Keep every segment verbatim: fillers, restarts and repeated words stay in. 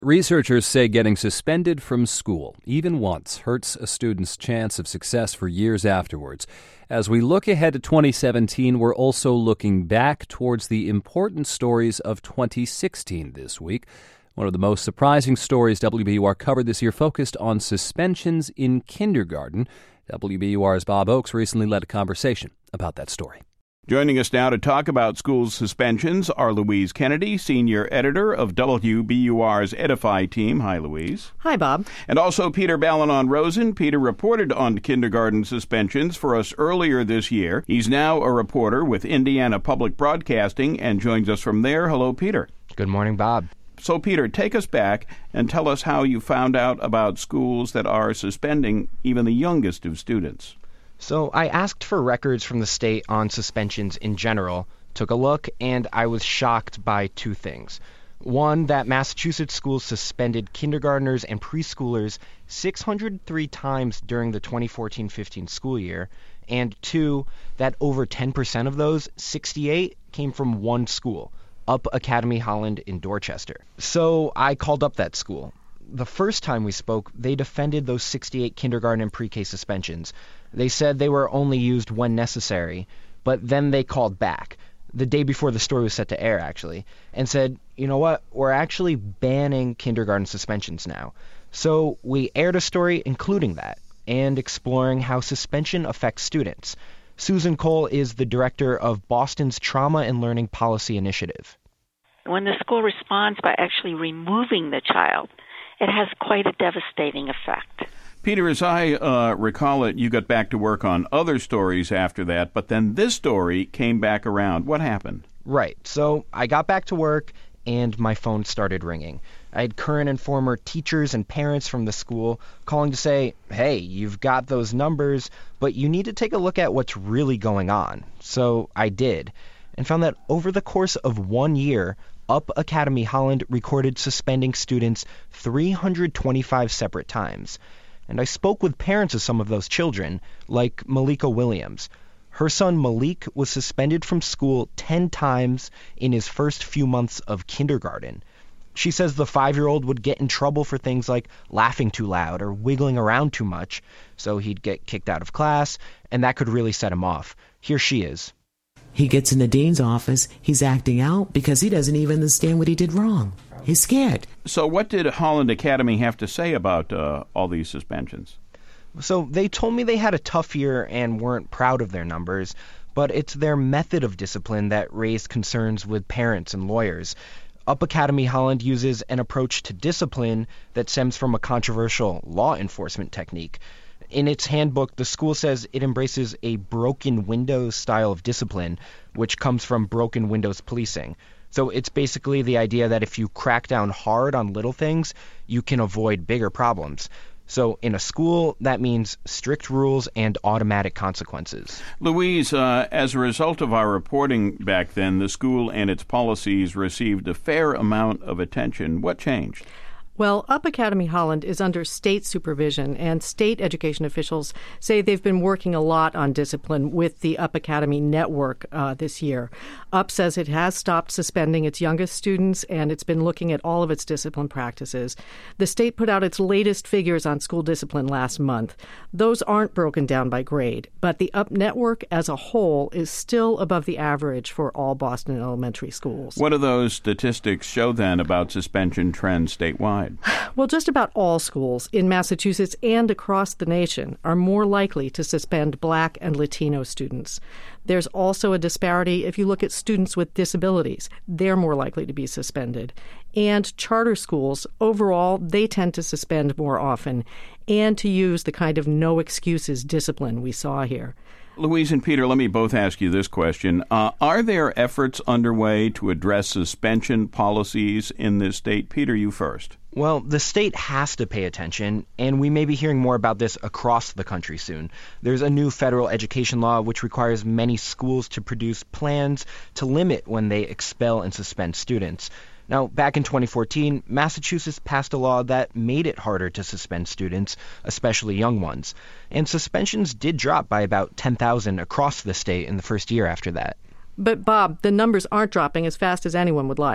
Researchers say getting suspended from school, even once, hurts a student's chance of success for years afterwards. As we look ahead to twenty seventeen, we're also looking back towards the important stories of twenty sixteen this week. One of the most surprising stories W B U R covered this year focused on suspensions in kindergarten. W B U R's Bob Oakes recently led a conversation about that story. Joining us now to talk about school suspensions are Louise Kennedy, senior editor of W B U R's Edify team. Hi, Louise. Hi, Bob. And also Peter Balonon-Rosen. Peter reported on kindergarten suspensions for us earlier this year. He's now a reporter with Indiana Public Broadcasting and joins us from there. Hello, Peter. Good morning, Bob. So, Peter, take us back and tell us how you found out about schools that are suspending even the youngest of students. So I asked for records from the state on suspensions in general, took a look, and I was shocked by two things. One, that Massachusetts schools suspended kindergartners and preschoolers six hundred three times during the twenty fourteen fifteen school year, and two, that over ten percent of those, sixty-eight, came from one school, Up Academy Holland in Dorchester. So I called up that school. The first time we spoke, they defended those sixty-eight kindergarten and pre-K suspensions. They said they were only used when necessary, but then they called back, the day before the story was set to air, actually, and said, you know what, we're actually banning kindergarten suspensions now. So we aired a story including that and exploring how suspension affects students. Susan Cole is the director of Boston's Trauma and Learning Policy Initiative. When the school responds by actually removing the child, it has quite a devastating effect. Peter, as I uh, recall it, you got back to work on other stories after that, but then this story came back around. What happened? Right. So I got back to work, and my phone started ringing. I had current and former teachers and parents from the school calling to say, hey, you've got those numbers, but you need to take a look at what's really going on. So I did, and found that over the course of one year, Up Academy Holland recorded suspending students three hundred twenty-five separate times. And I spoke with parents of some of those children, like Malika Williams. Her son Malik was suspended from school ten times in his first few months of kindergarten. She says the five-year-old would get in trouble for things like laughing too loud or wiggling around too much, so he'd get kicked out of class, and that could really set him off. Here she is. He gets in the dean's office, he's acting out because he doesn't even understand what he did wrong. He's scared. So what did Holland Academy have to say about uh, all these suspensions? So they told me they had a tough year and weren't proud of their numbers, but it's their method of discipline that raised concerns with parents and lawyers. Up Academy Holland uses an approach to discipline that stems from a controversial law enforcement technique. In its handbook, the school says it embraces a broken windows style of discipline, which comes from broken windows policing. So it's basically the idea that if you crack down hard on little things, you can avoid bigger problems. So in a school, that means strict rules and automatic consequences. Louise, uh, as a result of our reporting back then, the school and its policies received a fair amount of attention. What changed? Well, Up Academy Holland is under state supervision, and state education officials say they've been working a lot on discipline with the Up Academy network uh, this year. Up says it has stopped suspending its youngest students, and it's been looking at all of its discipline practices. The state put out its latest figures on school discipline last month. Those aren't broken down by grade, but the Up network as a whole is still above the average for all Boston elementary schools. What do those statistics show then about suspension trends statewide? Well, just about all schools in Massachusetts and across the nation are more likely to suspend Black and Latino students. There's also a disparity if you look at students with disabilities. They're more likely to be suspended. And charter schools, overall, they tend to suspend more often and to use the kind of no excuses discipline we saw here. Louise and Peter, let me both ask you this question. Uh, are there efforts underway to address suspension policies in this state? Peter, you first. Well, the state has to pay attention, and we may be hearing more about this across the country soon. There's a new federal education law which requires many schools to produce plans to limit when they expel and suspend students. Now, back in twenty fourteen, Massachusetts passed a law that made it harder to suspend students, especially young ones. And suspensions did drop by about ten thousand across the state in the first year after that. But, Bob, the numbers aren't dropping as fast as anyone would like.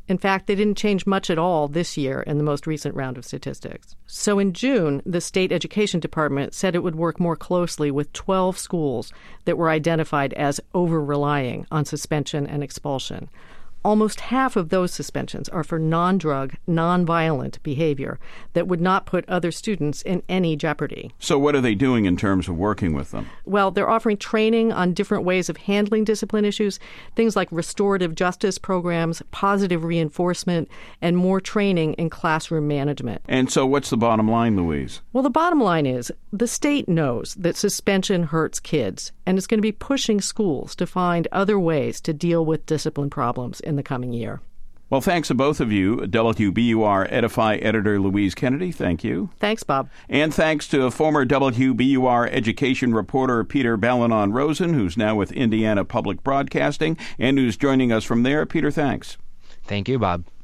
In fact, they didn't change much at all this year in the most recent round of statistics. So in June, the state education department said it would work more closely with twelve schools that were identified as over-relying on suspension and expulsion. Almost half of those suspensions are for non-drug, non-violent behavior that would not put other students in any jeopardy. So what are they doing in terms of working with them? Well, they're offering training on different ways of handling discipline issues, things like restorative justice programs, positive reinforcement, and more training in classroom management. And so what's the bottom line, Louise? Well, the bottom line is the state knows that suspension hurts kids, and it's going to be pushing schools to find other ways to deal with discipline problems in the coming year. Well, thanks to both of you. W B U R Edify editor Louise Kennedy, thank you. Thanks, Bob. And thanks to former W B U R education reporter Peter Balonon-Rosen, who's now with Indiana Public Broadcasting and who's joining us from there. Peter, thanks. Thank you, Bob.